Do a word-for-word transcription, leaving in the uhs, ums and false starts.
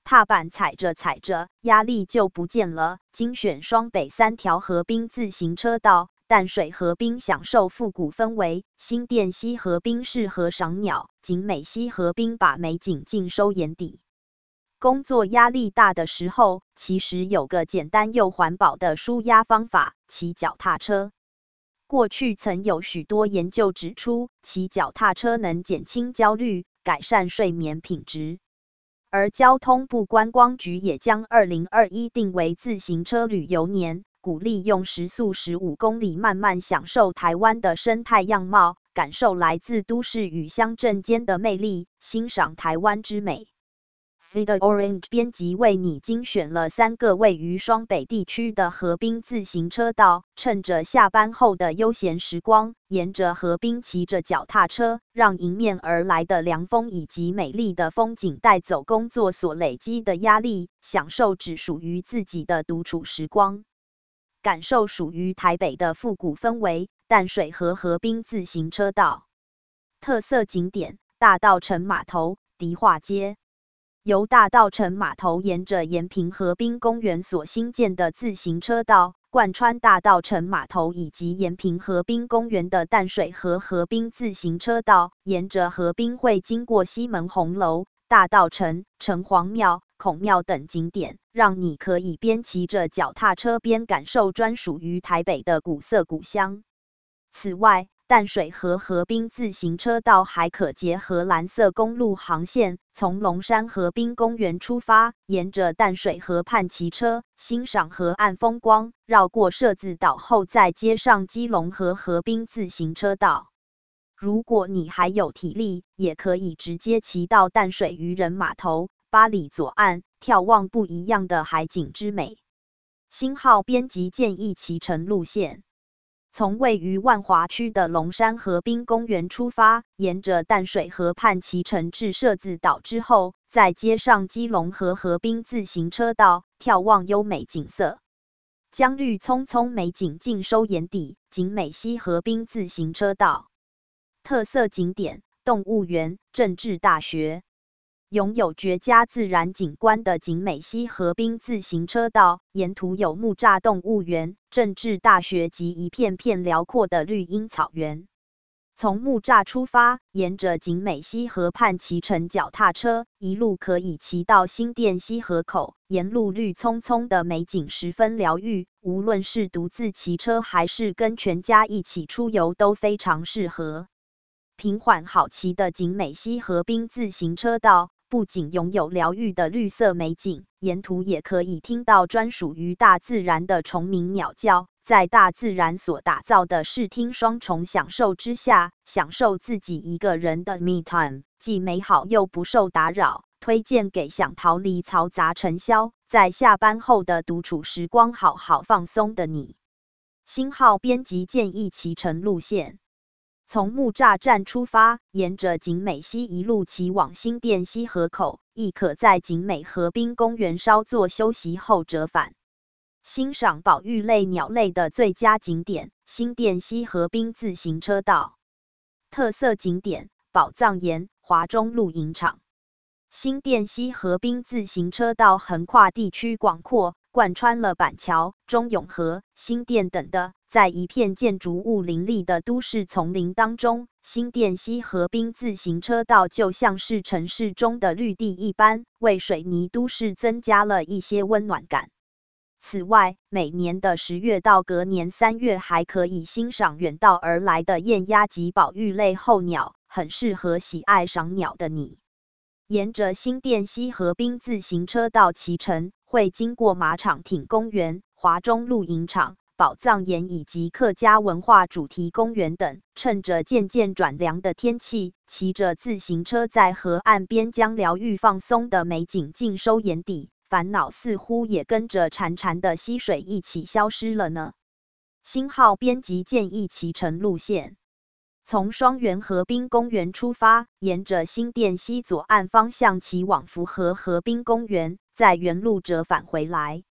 踏板踩着踩着，压力就不见了。精选双北三条河滨自行车道，淡水河滨享受复古氛围，新店溪河滨适合赏鸟，景美溪河滨把美景尽收眼底。工作压力大的时候，其实有个简单又环保的舒压方法：骑脚踏车。过去曾有许多研究指出，骑脚踏车能减轻焦虑，改善睡眠品质。而交通部观光局也将二零二一定为自行车旅游年，鼓励用时速十五公里慢慢享受台湾的生态样貌，感受来自都市与乡镇间的魅力，欣赏台湾之美。Feeder Orange 编辑为你精选了三个位于双北地区的河滨自行车道，趁着下班后的悠闲时光，沿着河滨骑着脚踏车，让迎面而来的凉风以及美丽的风景带走工作所累积的压力，享受只属于自己的独处时光，感受属于台北的复古氛围。淡水河河滨自行车道特色景点：大稻埕码头、迪化街。由大稻埕码头沿着延平河滨公园所兴建的自行车道，贯穿大稻埕码头以及延平河滨公园的淡水河河滨自行车道，沿着河滨会经过西门红楼、大稻埕、城隍庙、孔庙等景点，让你可以边骑着脚踏车边感受专属于台北的古色古香。此外，淡水河河滨自行车道还可结合蓝色公路航线，从龙山河滨公园出发，沿着淡水河畔骑车，欣赏河岸风光，绕过社子岛后再接上基隆河河滨自行车道。如果你还有体力，也可以直接骑到淡水渔人码头、八里左岸，眺望不一样的海景之美。星号编辑建议骑乘路线。从位于万华区的龙山河滨公园出发，沿着淡水河畔骑乘至社子岛之后，再接上基隆河河滨自行车道，眺望优美景色。将绿葱葱美景尽收眼底，景美溪河滨自行车道特色景点：动物园、政治大学。拥有绝佳自然景观的景美溪河滨自行车道，沿途有木栅动物园、政治大学及一片片辽阔的绿荫草原。从木栅出发，沿着景美溪河畔骑乘脚踏车，一路可以骑到新店溪河口，沿路绿葱葱的美景十分疗愈，无论是独自骑车还是跟全家一起出游都非常适合。平缓好骑的景美溪河滨自行车道，不仅拥有疗愈的绿色美景，沿途也可以听到专属于大自然的虫鸣鸟叫，在大自然所打造的视听双重享受之下，享受自己一个人的 me time， 既美好又不受打扰，推荐给想逃离嘈杂尘嚣，在下班后的独处时光好好放松的你。星号编辑建议骑乘路线。从木栅站出发，沿着景美溪一路骑往新店溪河口，亦可在景美河滨公园稍作休息后折返。欣赏保育类鸟类的最佳景点：新店溪河滨自行车道特色景点：宝藏岩、华中露营场。新店溪河滨自行车道横跨地区广阔，贯穿了板桥、中永和、新店等的，在一片建筑物林立的都市丛林当中，新店溪河滨自行车道就像是城市中的绿地一般，为水泥都市增加了一些温暖感。此外，每年的十月到隔年三月还可以欣赏远道而来的雁鸭及保育类候鸟，很适合喜爱赏鸟的你。沿着新店溪河滨自行车道骑乘，会经过马场町公园、华中露营场、宝藏岩以及客家文化主题公园等。趁着渐渐转凉的天气，骑着自行车在河岸边将疗愈放松的美景尽收眼底，烦恼似乎也跟着潺潺的溪水一起消失了呢。星号编辑建议骑乘路线。从双园河滨公园出发，沿着新店溪左岸方向骑往福和河滨公园，再原路折返回来。